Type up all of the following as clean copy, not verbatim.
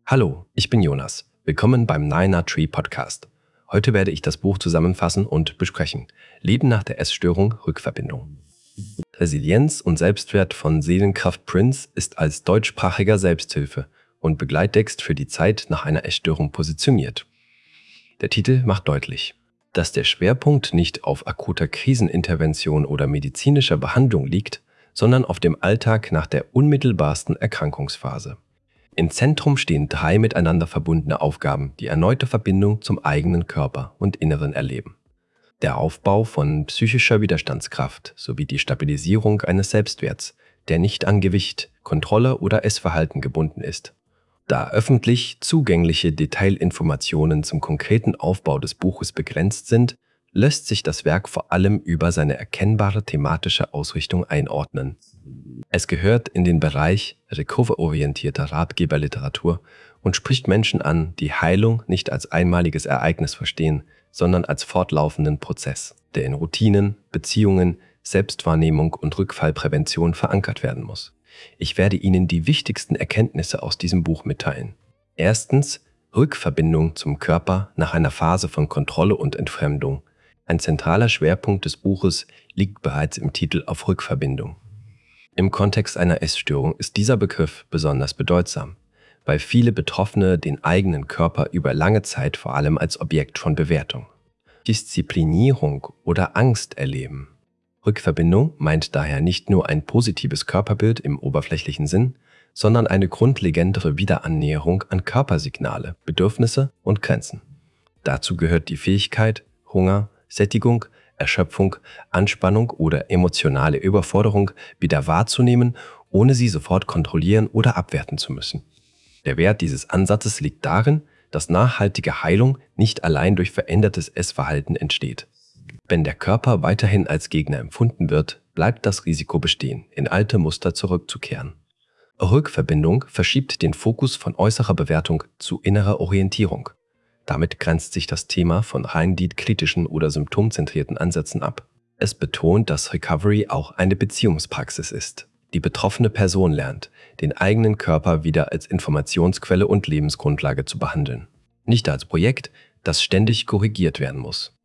Hallo, ich bin Jonas. Willkommen beim 9er-Tree Podcast. Heute werde ich das Buch zusammenfassen und besprechen. Leben nach der Essstörung, Rückverbindung. Resilienz und Selbstwert von Seelenkraft Prince ist als deutschsprachiger Selbsthilfe- und Begleittext für die Zeit nach einer Essstörung positioniert. Der Titel macht deutlich, dass der Schwerpunkt nicht auf akuter Krisenintervention oder medizinischer Behandlung liegt, sondern auf dem Alltag nach der unmittelbarsten Erkrankungsphase. Im Zentrum stehen 3 miteinander verbundene Aufgaben, die erneute Verbindung zum eigenen Körper und Inneren erleben. Der Aufbau von psychischer Widerstandskraft sowie die Stabilisierung eines Selbstwerts, der nicht an Gewicht, Kontrolle oder Essverhalten gebunden ist. Da öffentlich zugängliche Detailinformationen zum konkreten Aufbau des Buches begrenzt sind, lässt sich das Werk vor allem über seine erkennbare thematische Ausrichtung einordnen. Es gehört in den Bereich recover-orientierter Ratgeberliteratur und spricht Menschen an, die Heilung nicht als einmaliges Ereignis verstehen, sondern als fortlaufenden Prozess, der in Routinen, Beziehungen, Selbstwahrnehmung und Rückfallprävention verankert werden muss. Ich werde Ihnen die wichtigsten Erkenntnisse aus diesem Buch mitteilen. Erstens, Rückverbindung zum Körper nach einer Phase von Kontrolle und Entfremdung. Ein zentraler Schwerpunkt des Buches liegt bereits im Titel auf Rückverbindung. Im Kontext einer Essstörung ist dieser Begriff besonders bedeutsam, weil viele Betroffene den eigenen Körper über lange Zeit vor allem als Objekt von Bewertung, Disziplinierung oder Angst erleben. Rückverbindung meint daher nicht nur ein positives Körperbild im oberflächlichen Sinn, sondern eine grundlegendere Wiederannäherung an Körpersignale, Bedürfnisse und Grenzen. Dazu gehört die Fähigkeit, Hunger, Sättigung, Erschöpfung, Anspannung oder emotionale Überforderung wieder wahrzunehmen, ohne sie sofort kontrollieren oder abwerten zu müssen. Der Wert dieses Ansatzes liegt darin, dass nachhaltige Heilung nicht allein durch verändertes Essverhalten entsteht. Wenn der Körper weiterhin als Gegner empfunden wird, bleibt das Risiko bestehen, in alte Muster zurückzukehren. Rückverbindung verschiebt den Fokus von äußerer Bewertung zu innerer Orientierung. Damit grenzt sich das Thema von rein kritischen oder symptomzentrierten Ansätzen ab. Es betont, dass Recovery auch eine Beziehungspraxis ist. Die betroffene Person lernt, den eigenen Körper wieder als Informationsquelle und Lebensgrundlage zu behandeln. Nicht als Projekt, das ständig korrigiert werden muss.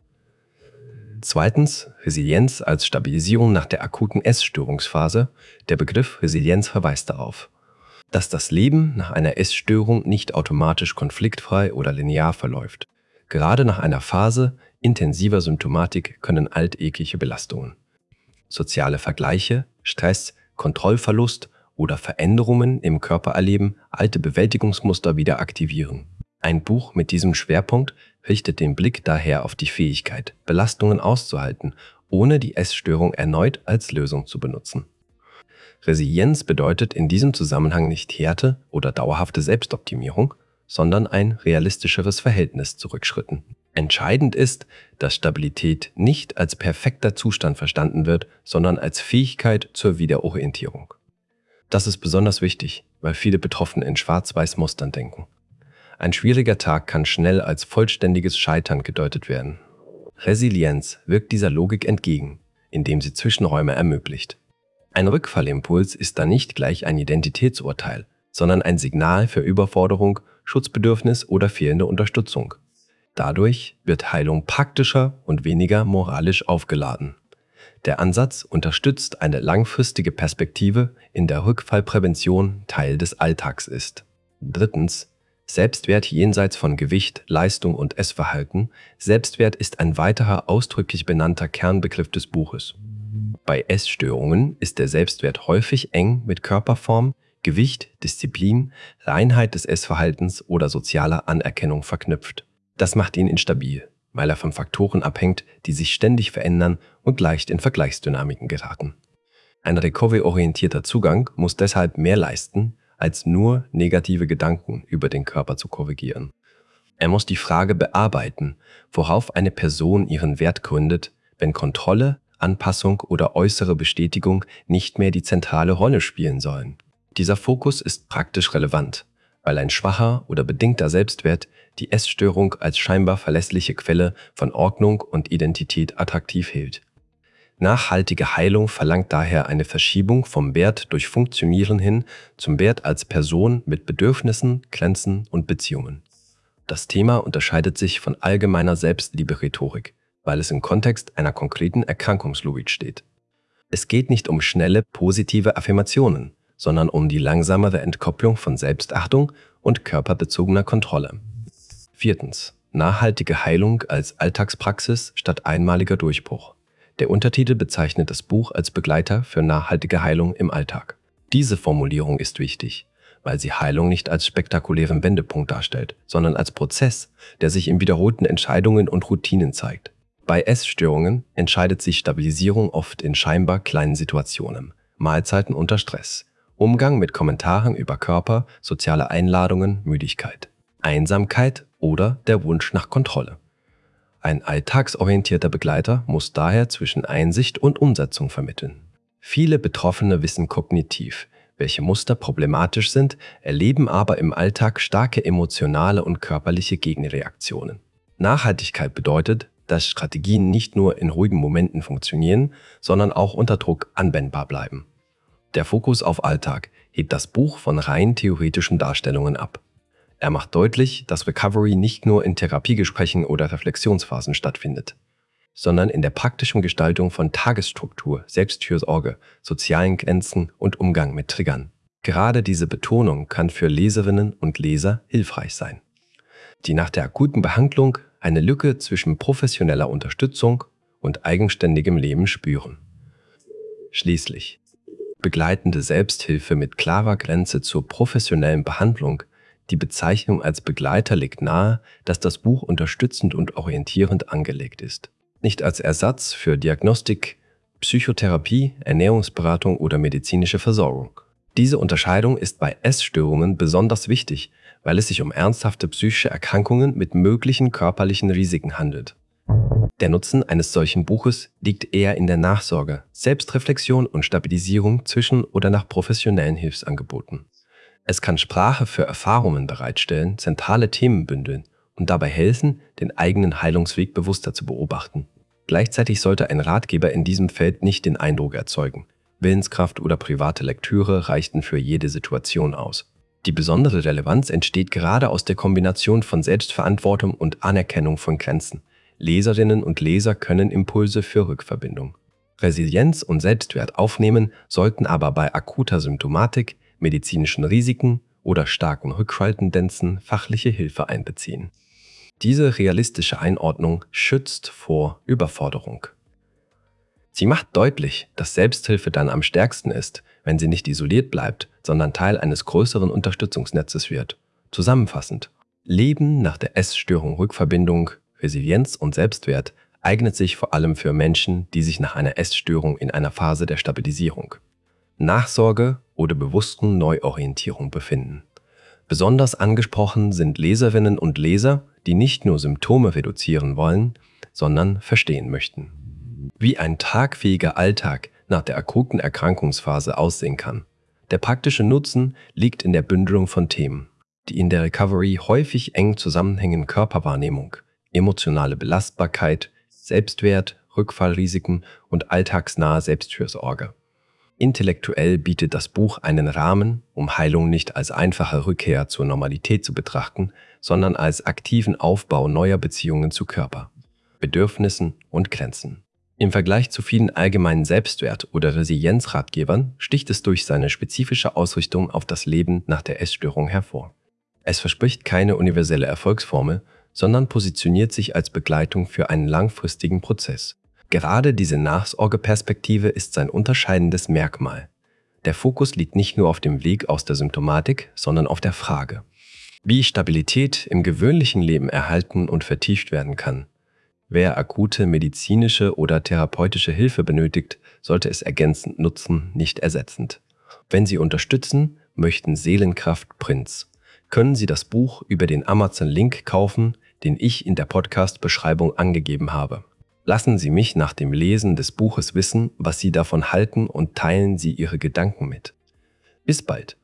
Zweitens, Resilienz als Stabilisierung nach der akuten Essstörungsphase. Der Begriff Resilienz verweist darauf, dass das Leben nach einer Essstörung nicht automatisch konfliktfrei oder linear verläuft. Gerade nach einer Phase intensiver Symptomatik können alltägliche Belastungen, soziale Vergleiche, Stress, Kontrollverlust oder Veränderungen im Körper erleben, alte Bewältigungsmuster wieder aktivieren. Ein Buch mit diesem Schwerpunkt richtet den Blick daher auf die Fähigkeit, Belastungen auszuhalten, ohne die Essstörung erneut als Lösung zu benutzen. Resilienz bedeutet in diesem Zusammenhang nicht Härte oder dauerhafte Selbstoptimierung, sondern ein realistischeres Verhältnis zu Rückschritten. Entscheidend ist, dass Stabilität nicht als perfekter Zustand verstanden wird, sondern als Fähigkeit zur Wiederorientierung. Das ist besonders wichtig, weil viele Betroffene in Schwarz-Weiß-Mustern denken. Ein schwieriger Tag kann schnell als vollständiges Scheitern gedeutet werden. Resilienz wirkt dieser Logik entgegen, indem sie Zwischenräume ermöglicht. Ein Rückfallimpuls ist da nicht gleich ein Identitätsurteil, sondern ein Signal für Überforderung, Schutzbedürfnis oder fehlende Unterstützung. Dadurch wird Heilung praktischer und weniger moralisch aufgeladen. Der Ansatz unterstützt eine langfristige Perspektive, in der Rückfallprävention Teil des Alltags ist. Drittens, Selbstwert jenseits von Gewicht, Leistung und Essverhalten. Selbstwert ist ein weiterer ausdrücklich benannter Kernbegriff des Buches. Bei Essstörungen ist der Selbstwert häufig eng mit Körperform, Gewicht, Disziplin, Reinheit des Essverhaltens oder sozialer Anerkennung verknüpft. Das macht ihn instabil, weil er von Faktoren abhängt, die sich ständig verändern und leicht in Vergleichsdynamiken geraten. Ein recovery-orientierter Zugang muss deshalb mehr leisten, als nur negative Gedanken über den Körper zu korrigieren. Er muss die Frage bearbeiten, worauf eine Person ihren Wert gründet, wenn Kontrolle, Anpassung oder äußere Bestätigung nicht mehr die zentrale Rolle spielen sollen. Dieser Fokus ist praktisch relevant, weil ein schwacher oder bedingter Selbstwert die Essstörung als scheinbar verlässliche Quelle von Ordnung und Identität attraktiv hält. Nachhaltige Heilung verlangt daher eine Verschiebung vom Wert durch Funktionieren hin zum Wert als Person mit Bedürfnissen, Grenzen und Beziehungen. Das Thema unterscheidet sich von allgemeiner Selbstliebe-Rhetorik, weil es im Kontext einer konkreten Erkrankungslogik steht. Es geht nicht um schnelle, positive Affirmationen, sondern um die langsamere Entkopplung von Selbstachtung und körperbezogener Kontrolle. 4. Nachhaltige Heilung als Alltagspraxis statt einmaliger Durchbruch. Der Untertitel bezeichnet das Buch als Begleiter für nachhaltige Heilung im Alltag. Diese Formulierung ist wichtig, weil sie Heilung nicht als spektakulären Wendepunkt darstellt, sondern als Prozess, der sich in wiederholten Entscheidungen und Routinen zeigt. Bei Essstörungen entscheidet sich Stabilisierung oft in scheinbar kleinen Situationen, Mahlzeiten unter Stress, Umgang mit Kommentaren über Körper, soziale Einladungen, Müdigkeit, Einsamkeit oder der Wunsch nach Kontrolle. Ein alltagsorientierter Begleiter muss daher zwischen Einsicht und Umsetzung vermitteln. Viele Betroffene wissen kognitiv, welche Muster problematisch sind, erleben aber im Alltag starke emotionale und körperliche Gegenreaktionen. Nachhaltigkeit bedeutet, dass Strategien nicht nur in ruhigen Momenten funktionieren, sondern auch unter Druck anwendbar bleiben. Der Fokus auf Alltag hebt das Buch von rein theoretischen Darstellungen ab. Er macht deutlich, dass Recovery nicht nur in Therapiegesprächen oder Reflexionsphasen stattfindet, sondern in der praktischen Gestaltung von Tagesstruktur, Selbstfürsorge, sozialen Grenzen und Umgang mit Triggern. Gerade diese Betonung kann für Leserinnen und Leser hilfreich sein, die nach der akuten Behandlung eine Lücke zwischen professioneller Unterstützung und eigenständigem Leben spüren. Schließlich, begleitende Selbsthilfe mit klarer Grenze zur professionellen Behandlung. Die Bezeichnung als Begleiter legt nahe, dass das Buch unterstützend und orientierend angelegt ist. Nicht als Ersatz für Diagnostik, Psychotherapie, Ernährungsberatung oder medizinische Versorgung. Diese Unterscheidung ist bei Essstörungen besonders wichtig, weil es sich um ernsthafte psychische Erkrankungen mit möglichen körperlichen Risiken handelt. Der Nutzen eines solchen Buches liegt eher in der Nachsorge, Selbstreflexion und Stabilisierung zwischen oder nach professionellen Hilfsangeboten. Es kann Sprache für Erfahrungen bereitstellen, zentrale Themen bündeln und dabei helfen, den eigenen Heilungsweg bewusster zu beobachten. Gleichzeitig sollte ein Ratgeber in diesem Feld nicht den Eindruck erzeugen, Willenskraft oder private Lektüre reichten für jede Situation aus. Die besondere Relevanz entsteht gerade aus der Kombination von Selbstverantwortung und Anerkennung von Grenzen. Leserinnen und Leser können Impulse für Rückverbindung, Resilienz und Selbstwert aufnehmen, sollten aber bei akuter Symptomatik, medizinischen Risiken oder starken Rückfalltendenzen fachliche Hilfe einbeziehen. Diese realistische Einordnung schützt vor Überforderung. Sie macht deutlich, dass Selbsthilfe dann am stärksten ist, wenn sie nicht isoliert bleibt, sondern Teil eines größeren Unterstützungsnetzes wird. Zusammenfassend: Leben nach der Essstörung, Rückverbindung, Resilienz und Selbstwert eignet sich vor allem für Menschen, die sich nach einer Essstörung in einer Phase der Stabilisierung, Nachsorge oder bewussten Neuorientierung befinden. Besonders angesprochen sind Leserinnen und Leser, die nicht nur Symptome reduzieren wollen, sondern verstehen möchten, wie ein tragfähiger Alltag nach der akuten Erkrankungsphase aussehen kann. Der praktische Nutzen liegt in der Bündelung von Themen, die in der Recovery häufig eng zusammenhängen: Körperwahrnehmung, emotionale Belastbarkeit, Selbstwert, Rückfallrisiken und alltagsnahe Selbstfürsorge. Intellektuell bietet das Buch einen Rahmen, um Heilung nicht als einfache Rückkehr zur Normalität zu betrachten, sondern als aktiven Aufbau neuer Beziehungen zu Körper, Bedürfnissen und Grenzen. Im Vergleich zu vielen allgemeinen Selbstwert- oder Resilienzratgebern sticht es durch seine spezifische Ausrichtung auf das Leben nach der Essstörung hervor. Es verspricht keine universelle Erfolgsformel, sondern positioniert sich als Begleitung für einen langfristigen Prozess. Gerade diese Nachsorgeperspektive ist sein unterscheidendes Merkmal. Der Fokus liegt nicht nur auf dem Weg aus der Symptomatik, sondern auf der Frage, wie Stabilität im gewöhnlichen Leben erhalten und vertieft werden kann. Wer akute medizinische oder therapeutische Hilfe benötigt, sollte es ergänzend nutzen, nicht ersetzend. Wenn Sie unterstützen möchten, Seelenkraft Prinz, können Sie das Buch über den Amazon-Link kaufen, den ich in der Podcast-Beschreibung angegeben habe. Lassen Sie mich nach dem Lesen des Buches wissen, was Sie davon halten, und teilen Sie Ihre Gedanken mit. Bis bald!